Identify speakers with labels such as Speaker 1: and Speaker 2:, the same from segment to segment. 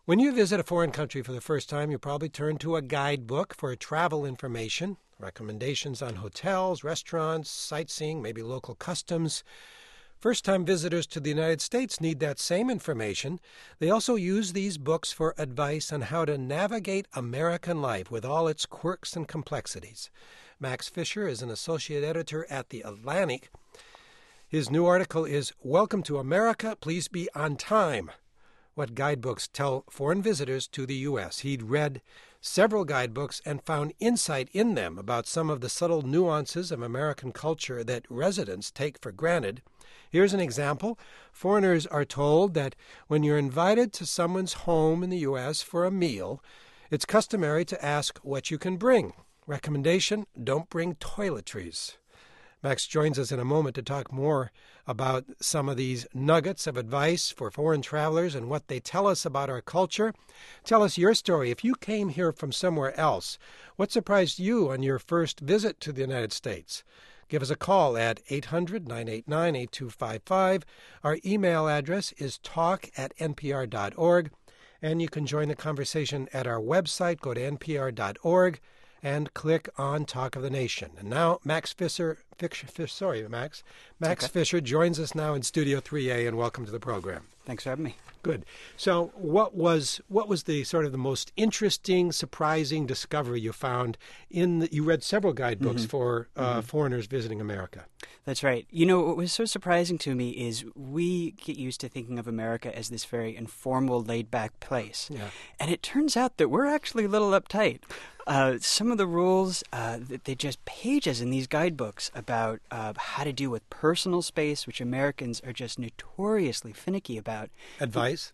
Speaker 1: When you visit a foreign country for the first time, you probably turn to a guidebook for travel information, recommendations on hotels, restaurants, sightseeing, maybe local customs. First-time visitors to the United States need that same information. They also use these books for advice on how to navigate American life with all its quirks and complexities. Max Fisher is an associate editor at The Atlantic. His new article is Welcome to America, Please Be on Time. What guidebooks tell foreign visitors to the U.S. He'd read several guidebooks and found insight in them about some of the subtle nuances of American culture that residents take for granted. Here's an example. Foreigners are told that when you're invited to someone's home in the U.S. for a meal, it's customary to ask what you can bring. Recommendation, don't bring toiletries. Max joins us in a moment to talk more about some of these nuggets of advice for foreign travelers and what they tell us about our culture. Tell us your story. If you came here from somewhere else, what surprised you on your first visit to the United States? Give us a call at 800-989-8255. Our email address is talk@npr.org, and you can join the conversation at our website. Go to npr.org. and click on Talk of the Nation. And now Max Fisher joins us now in Studio 3A, and welcome to the program.
Speaker 2: Thanks for having me.
Speaker 1: Good. So what was the sort of the most interesting, surprising discovery you found you read several guidebooks for foreigners visiting America?
Speaker 2: That's right. You know, what was so surprising to me is we get used to thinking of America as this very informal, laid-back place. Yeah. And it turns out that we're actually a little uptight. Some of the rules, they're just pages in these guidebooks about how to deal with personal space, which Americans are just notoriously finicky about.
Speaker 1: Advice?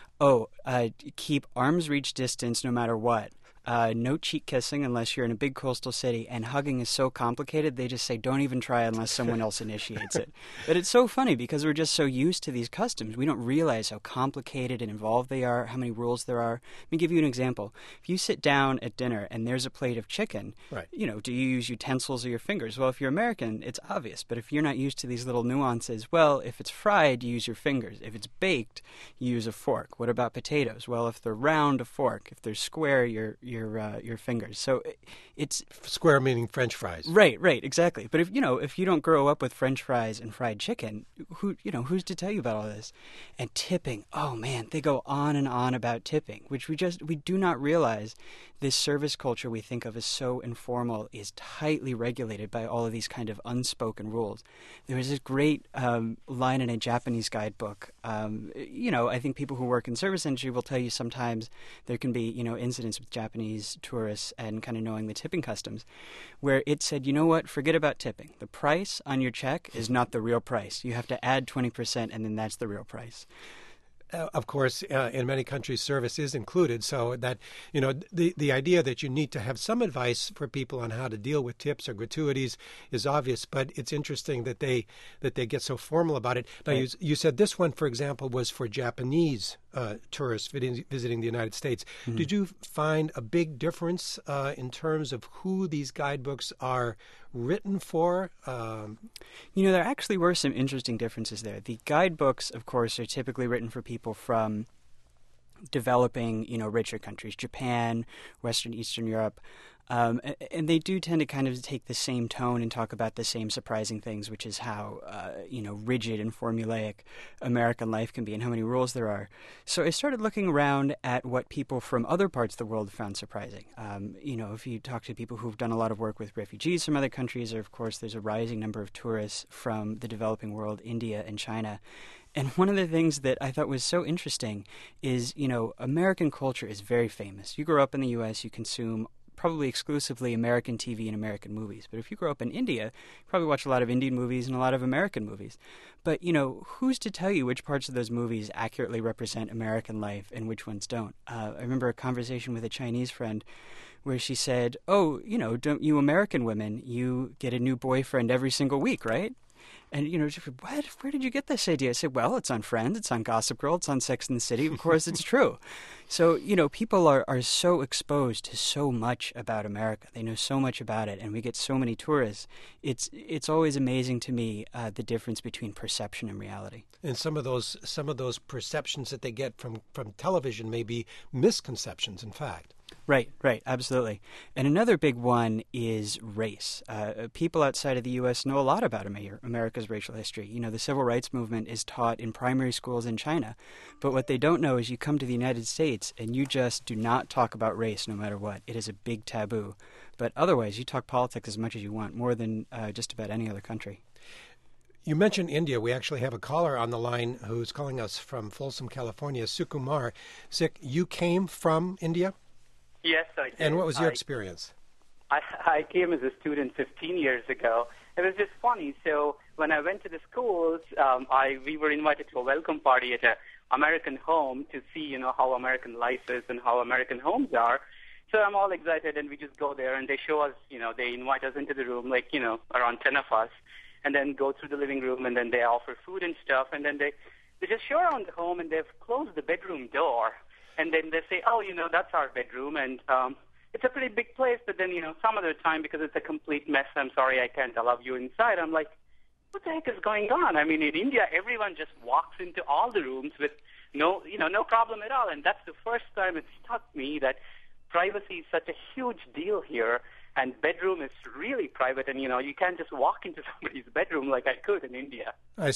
Speaker 2: Keep arm's reach distance no matter what. No cheek kissing unless you're in a big coastal city, and hugging is so complicated they just say don't even try unless someone else initiates it. But it's so funny because we're just so used to these customs. We don't realize how complicated and involved they are, how many rules there are. Let me give you an example. If you sit down at dinner and there's a plate of chicken, right. Do you use utensils or your fingers? Well, if you're American, it's obvious. But if you're not used to these little nuances, well, if it's fried, you use your fingers. If it's baked, you use a fork. What about potatoes? Well, if they're round, a fork. If they're square, your fingers. So it's
Speaker 1: square meaning French fries.
Speaker 2: Right, exactly. But if you don't grow up with French fries and fried chicken, who's to tell you about all this? And tipping. Oh man, they go on and on about tipping, which we do not realize. This service culture we think of as so informal is tightly regulated by all of these kind of unspoken rules. There was this great line in a Japanese guidebook. I think people who work in service industry will tell you sometimes there can be, incidents with Japanese tourists and kind of knowing the tipping customs, where it said, you know what, forget about tipping. The price on your check is not the real price. You have to add 20% and then that's the real price.
Speaker 1: Of course, in many countries, service is included. So that, the idea that you need to have some advice for people on how to deal with tips or gratuities is obvious. But it's interesting that they get so formal about it. Now, right. You said this one, for example, was for Japanese tourists visiting the United States. Mm-hmm. Did you find a big difference in terms of who these guidebooks are written for?
Speaker 2: There actually were some interesting differences there. The guidebooks, of course, are typically written for people from developing, richer countries, Japan, Western, Eastern Europe. And they do tend to kind of take the same tone and talk about the same surprising things, which is how, rigid and formulaic American life can be and how many rules there are. So I started looking around at what people from other parts of the world found surprising. If you talk to people who've done a lot of work with refugees from other countries, or of course there's a rising number of tourists from the developing world, India and China. And one of the things that I thought was so interesting is, American culture is very famous. You grow up in the U.S., you consume probably exclusively American TV and American movies. But if you grow up in India, you probably watch a lot of Indian movies and a lot of American movies. But, who's to tell you which parts of those movies accurately represent American life and which ones don't? I remember a conversation with a Chinese friend where she said, don't you American women, you get a new boyfriend every single week, right? And, she said, what? Where did you get this idea? I said, well, it's on Friends, it's on Gossip Girl, it's on Sex and the City. Of course, it's true. So, people are so exposed to so much about America. They know so much about it, and we get so many tourists. It's always amazing to me the difference between perception and reality.
Speaker 1: And some of those perceptions that they get from television may be misconceptions, in fact.
Speaker 2: Right, absolutely. And another big one is race. People outside of the U.S. know a lot about America's racial history. The civil rights movement is taught in primary schools in China. But what they don't know is you come to the United States and you just do not talk about race no matter what. It is a big taboo. But otherwise, you talk politics as much as you want, more than just about any other country.
Speaker 1: You mentioned India. We actually have a caller on the line who's calling us from Folsom, California, Sukumar. Sik, you came from India?
Speaker 3: Yes, I did.
Speaker 1: And what was your experience?
Speaker 3: I came as a student 15 years ago. It was just funny. So when I went to the schools, we were invited to a welcome party at an American home to see, how American life is and how American homes are. So I'm all excited, and we just go there, and they show us, they invite us into the room, like, around 10 of us, and then go through the living room, and then they offer food and stuff, and then they just show around the home, and they've closed the bedroom door. And then they say, oh, that's our bedroom, and it's a pretty big place, but then, some other time, because it's a complete mess, I'm sorry, I can't allow you inside. I'm like, what the heck is going on? I mean, in India, everyone just walks into all the rooms with no problem at all, and that's the first time it struck me that privacy is such a huge deal here, and bedroom is really private, and, you can't just walk into somebody's bedroom like I could in India.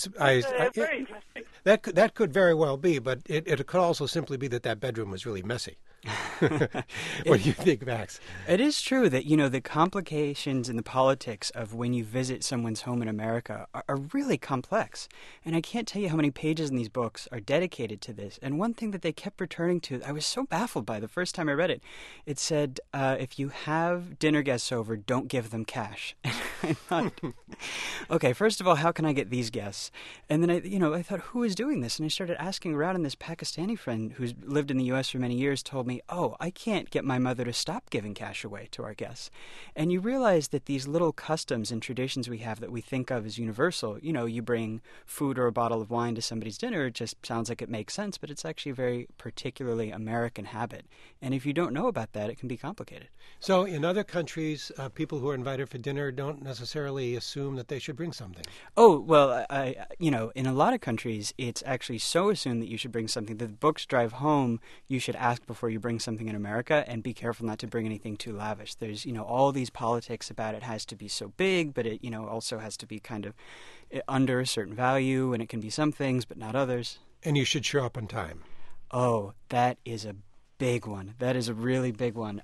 Speaker 3: Very interesting.
Speaker 1: That could very well be, but it could also simply be that bedroom was really messy. What do you think, Max?
Speaker 2: It is true that, the complications in the politics of when you visit someone's home in America are really complex. And I can't tell you how many pages in these books are dedicated to this. And one thing that they kept returning to, I was so baffled by the first time I read it. It said, if you have dinner guests over, don't give them cash. I thought, okay, first of all, how can I get these guests? And then I thought, who is doing this? And I started asking around, and this Pakistani friend who's lived in the U.S. for many years told me, oh, I can't get my mother to stop giving cash away to our guests. And you realize that these little customs and traditions we have that we think of as universal, you bring food or a bottle of wine to somebody's dinner, it just sounds like it makes sense, but it's actually a very particularly American habit. And if you don't know about that, it can be complicated.
Speaker 1: So in other countries, people who are invited for dinner don't necessarily assume that they should bring something.
Speaker 2: Oh, well, in a lot of countries, it's actually so assumed that you should bring something that the books drive home you should ask before you bring something in America, and be careful not to bring anything too lavish. There's, all these politics about it has to be so big, but it, also has to be kind of under a certain value, and it can be some things, but not others.
Speaker 1: And you should show up on time.
Speaker 2: Oh, that is a big one. That is a really big one.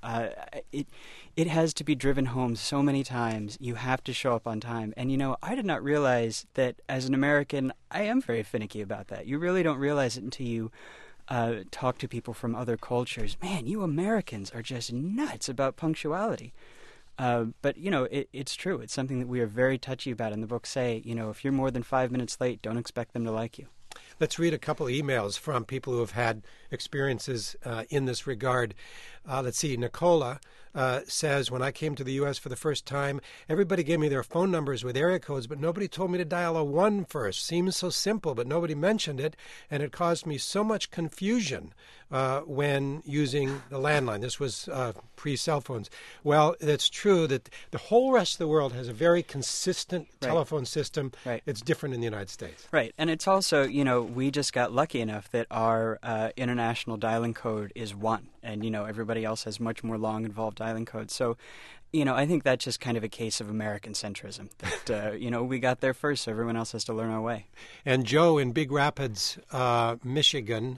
Speaker 2: It has to be driven home so many times. You have to show up on time. And, I did not realize that as an American, I am very finicky about that. You really don't realize it until you talk to people from other cultures. Man, you Americans are just nuts about punctuality. But, it's true. It's something that we are very touchy about. And the books say, if you're more than 5 minutes late, don't expect them to like you.
Speaker 1: Let's read a couple of emails from people who have had experiences in this regard. Let's see. Nicola says, when I came to the U.S. for the first time, everybody gave me their phone numbers with area codes, but nobody told me to dial a 1 first. Seems so simple, but nobody mentioned it, and it caused me so much confusion when using the landline. This was pre-cell phones. Well, it's true that the whole rest of the world has a very consistent telephone system.
Speaker 2: Right.
Speaker 1: It's different in the United States.
Speaker 2: Right. And it's also, we just got lucky enough that our international dialing code is 1. And, everybody else has much more long, involved dialing codes. So, I think that's just kind of a case of American centrism. That, we got there first, so everyone else has to learn our way.
Speaker 1: And Joe in Big Rapids, Michigan,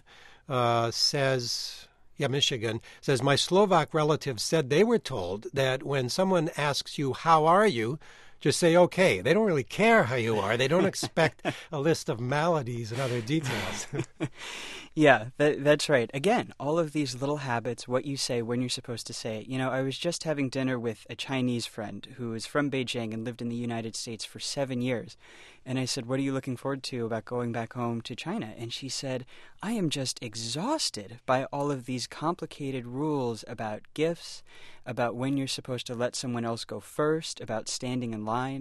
Speaker 1: says, my Slovak relatives said they were told that when someone asks you, how are you, just say, okay. They don't really care how you are. They don't expect a list of maladies and other details.
Speaker 2: Yeah, that's right. Again, all of these little habits, what you say, when you're supposed to say it. I was just having dinner with a Chinese friend who is from Beijing and lived in the United States for 7 years. And I said, what are you looking forward to about going back home to China? And she said, I am just exhausted by all of these complicated rules about gifts, about when you're supposed to let someone else go first, about standing in line.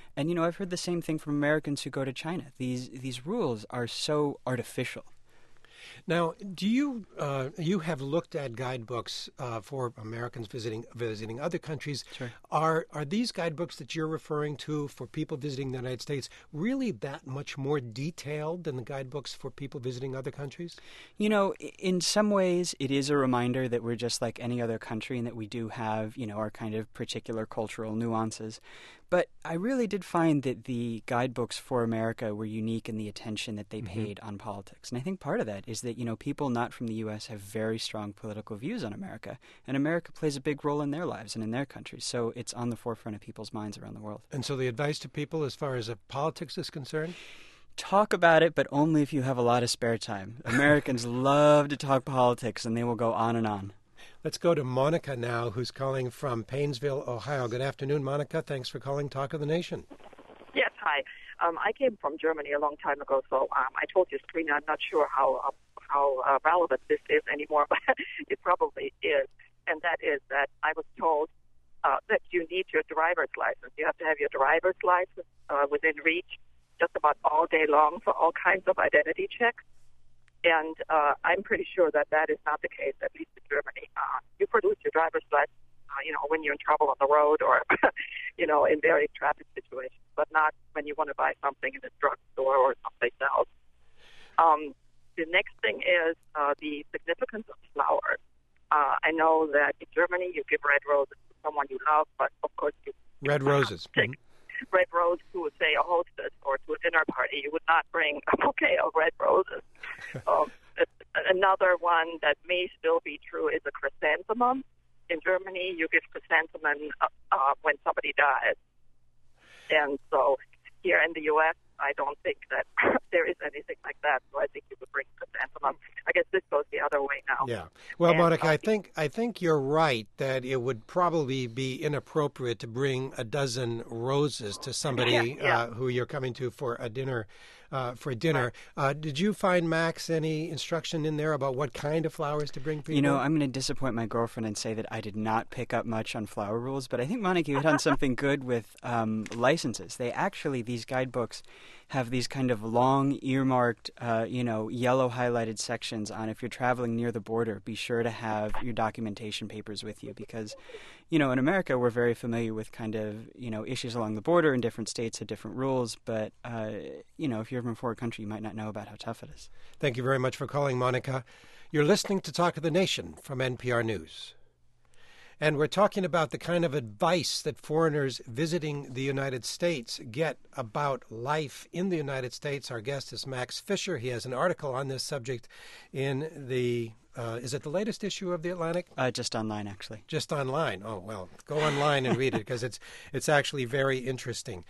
Speaker 2: And, I've heard the same thing from Americans who go to China. These rules are so artificial.
Speaker 1: Now, do you have looked at guidebooks for Americans visiting other countries?
Speaker 2: Sure.
Speaker 1: Are these guidebooks that you're referring to for people visiting the United States really that much more detailed than the guidebooks for people visiting other countries?
Speaker 2: In some ways, it is a reminder that we're just like any other country and that we do have, our kind of particular cultural nuances. But I really did find that the guidebooks for America were unique in the attention that they paid on politics. And I think part of that is that, people not from the U.S. have very strong political views on America. And America plays a big role in their lives and in their countries. So it's on the forefront of people's minds around the world.
Speaker 1: And so the advice to people as far as politics is concerned?
Speaker 2: Talk about it, but only if you have a lot of spare time. Americans love to talk politics, and they will go on and on.
Speaker 1: Let's go to Monica now, who's calling from Painesville, Ohio. Good afternoon, Monica. Thanks for calling Talk of the Nation.
Speaker 4: Yes, hi. I came from Germany a long time ago, so I told you, Sabrina, I'm not sure how relevant this is anymore, but it probably is. And that is that I was told that you need your driver's license. You have to have your driver's license within reach just about all day long for all kinds of identity checks. And I'm pretty sure that is not the case, at least in Germany. You produce your driver's license, when you're in trouble on the road or, in various traffic situations, but not when you want to buy something in a drugstore or someplace else. The next thing is the significance of flowers. I know that in Germany you give red roses to someone you love, but of course you
Speaker 1: red roses.
Speaker 4: Take red rose to, say, a hostess or to a dinner party. You would not bring a bouquet of red roses. Another one that may still be true is a chrysanthemum. In Germany, you give chrysanthemum when somebody dies. And so here in the U.S., I don't think that there is anything like that. So I think you would bring chrysanthemum. I guess this goes the other way now.
Speaker 1: Yeah. Well, and, Monica, I think you're right that it would probably be inappropriate to bring a dozen roses to somebody who you're coming to for a dinner. Did you find, Max, any instruction in there about what kind of flowers to bring people?
Speaker 2: I'm going to disappoint my girlfriend and say that I did not pick up much on flower rules, but I think, Monica, you hit on something good with licenses. These guidebooks have these kind of long earmarked, yellow highlighted sections on if you're traveling near the border, be sure to have your documentation papers with you because, in America, we're very familiar with kind of, issues along the border and different states have different rules. But, if you're from a foreign country, you might not know about how tough it is.
Speaker 1: Thank you very much for calling, Monica. You're listening to Talk of the Nation from NPR News. And we're talking about the kind of advice that foreigners visiting the United States get about life in the United States. Our guest is Max Fisher. He has an article on this subject in the, is it the latest issue of The Atlantic?
Speaker 2: Just online, actually.
Speaker 1: Just online. Oh, well, go online and read it because it's actually very interesting.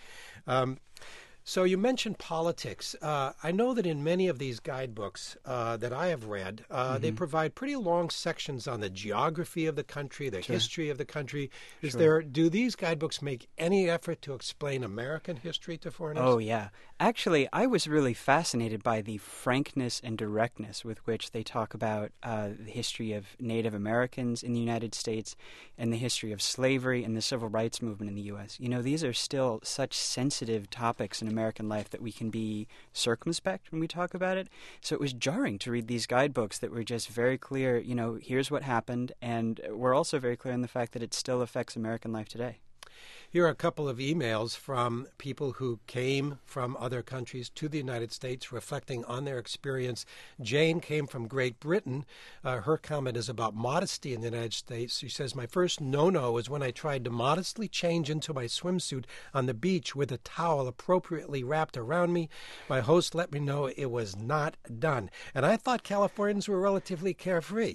Speaker 1: So you mentioned politics. I know that in many of these guidebooks that I have read, they provide pretty long sections on the geography of the country, the history of the country. Do these guidebooks make any effort to explain American history to foreigners?
Speaker 2: Oh, yeah. Actually, I was really fascinated by the frankness and directness with which they talk about the history of Native Americans in the United States and the history of slavery and the civil rights movement in the U.S. These are still such sensitive topics in American life that we can be circumspect when we talk about it. So it was jarring to read these guidebooks that were just very clear, here's what happened, and we're also very clear in the fact that it still affects American life today.
Speaker 1: Here are a couple of emails from people who came from other countries to the United States reflecting on their experience. Jane came from Great Britain. Her comment is about modesty in the United States. She says, my first no-no was when I tried to modestly change into my swimsuit on the beach with a towel appropriately wrapped around me. My host let me know it was not done. And I thought Californians were relatively carefree.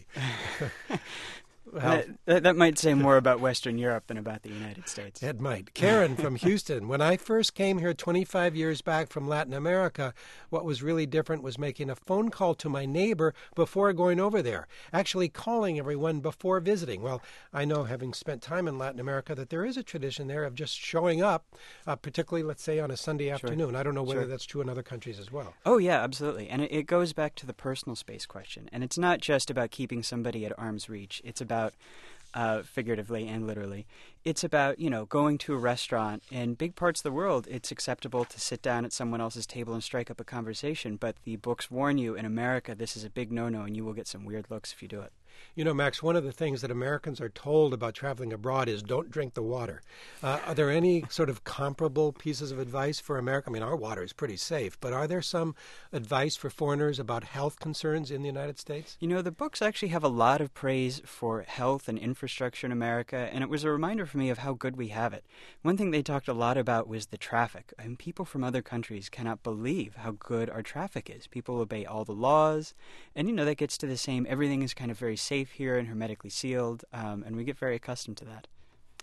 Speaker 2: Well, that might say more about Western Europe than about the United States.
Speaker 1: It might. Karen from Houston. When I first came here 25 years back from Latin America, what was really different was making a phone call to my neighbor before going over there, actually calling everyone before visiting. Well, I know, having spent time in Latin America, that there is a tradition there of just showing up, particularly, let's say, on a Sunday afternoon. I don't know whether that's true in other countries as well.
Speaker 2: Oh, yeah, absolutely. And it goes back to the personal space question. And it's not just about keeping somebody at arm's reach. It's about, figuratively and literally, it's about, going to a restaurant. In big parts of the world, it's acceptable to sit down at someone else's table and strike up a conversation. But the books warn you, in America, this is a big no-no, and you will get some weird looks if you do it.
Speaker 1: Max, one of the things that Americans are told about traveling abroad is don't drink the water. Are there any sort of comparable pieces of advice for America? I mean, our water is pretty safe, but are there some advice for foreigners about health concerns in the United States?
Speaker 2: The books actually have a lot of praise for health and infrastructure in America, and it was a reminder for me of how good we have it. One thing they talked a lot about was the traffic. I mean, people from other countries cannot believe how good our traffic is. People obey all the laws, and, that gets to the same, everything is kind of very safe here and hermetically sealed, and we get very accustomed to that.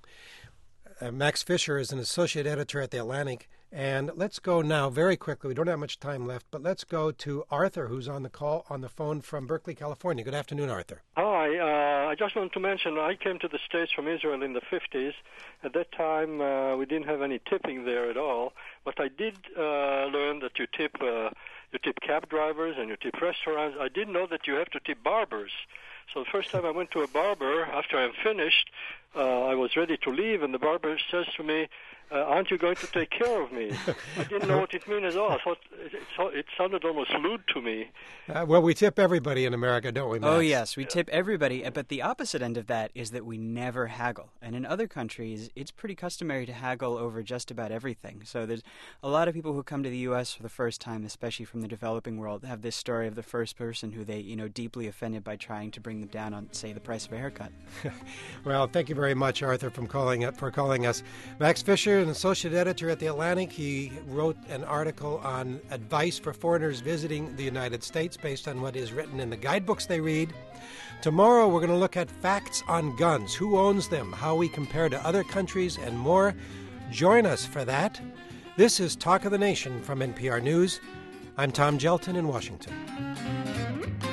Speaker 1: Max Fisher is an associate editor at The Atlantic, and let's go now very quickly. We don't have much time left, but let's go to Arthur, who's on the phone from Berkeley, California. Good afternoon, Arthur.
Speaker 5: Hi. I just want to mention I came to the States from Israel in the 50s. At that time, we didn't have any tipping there at all, but I did learn that you tip cab drivers and you tip restaurants. I didn't know that you have to tip barbers. So the first time I went to a barber, after I'm finished, I was ready to leave, and the barber says to me, aren't you going to take care of me? I didn't know what it meant at all. I thought it sounded almost lewd to me.
Speaker 1: Well, we tip everybody in America, don't we, Max?
Speaker 2: Oh, yes, we tip everybody. But the opposite end of that is that we never haggle. And in other countries, it's pretty customary to haggle over just about everything. So there's a lot of people who come to the U.S. for the first time, especially from the developing world, have this story of the first person who they, deeply offended by trying to bring them down on, say, the price of a haircut.
Speaker 1: Well, thank you very much, Arthur, for calling us. Max Fisher, an associate editor at The Atlantic. He wrote an article on advice for foreigners visiting the United States based on what is written in the guidebooks they read. Tomorrow, we're going to look at facts on guns, who owns them, how we compare to other countries, and more. Join us for that. This is Talk of the Nation from NPR News. I'm Tom Gelton in Washington.